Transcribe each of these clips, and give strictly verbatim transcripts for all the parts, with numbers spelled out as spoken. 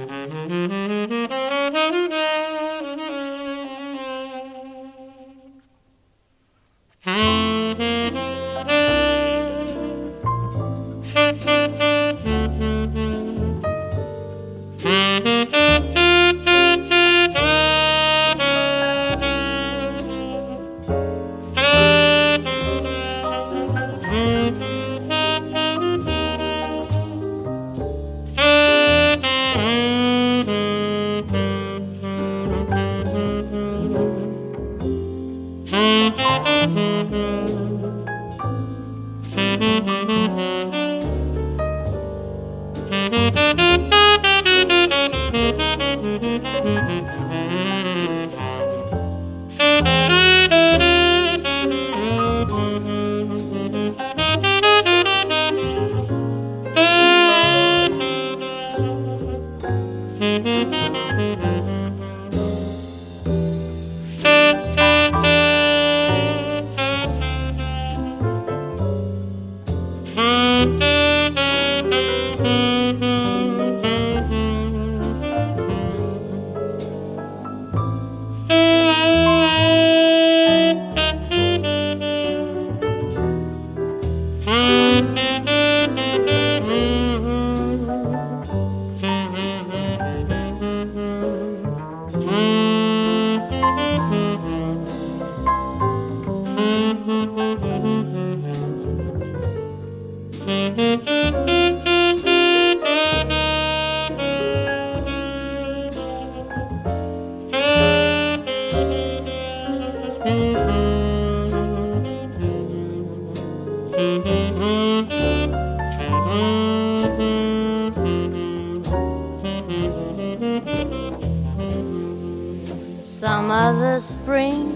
Some other spring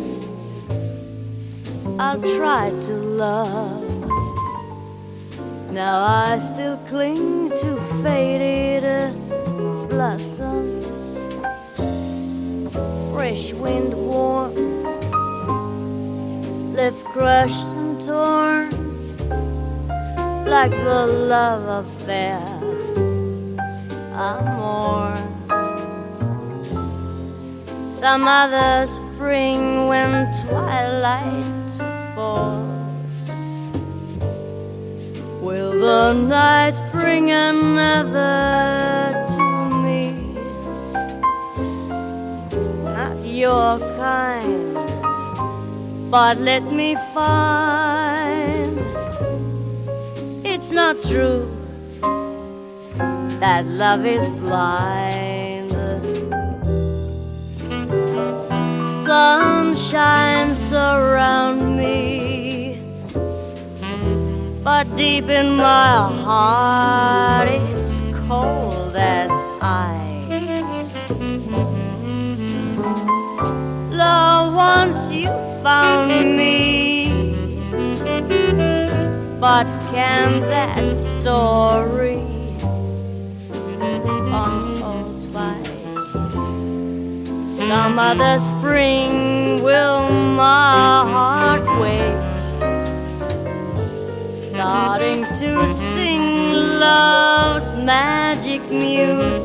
I'll try to love. Now I still cling to faded blossoms, fresh wind warm, leaf crushed and torn, like the love affair I mourn. Some other spring when twilight falls, will the nights bring another to me? Not your kind, but let me find it's not true that love is blind. Sun shines around me, but deep in my heart it's cold as ice. Love, once you found me, but can that story unfold twice? Some other spring will my heart wake, starting to sing love's magic music.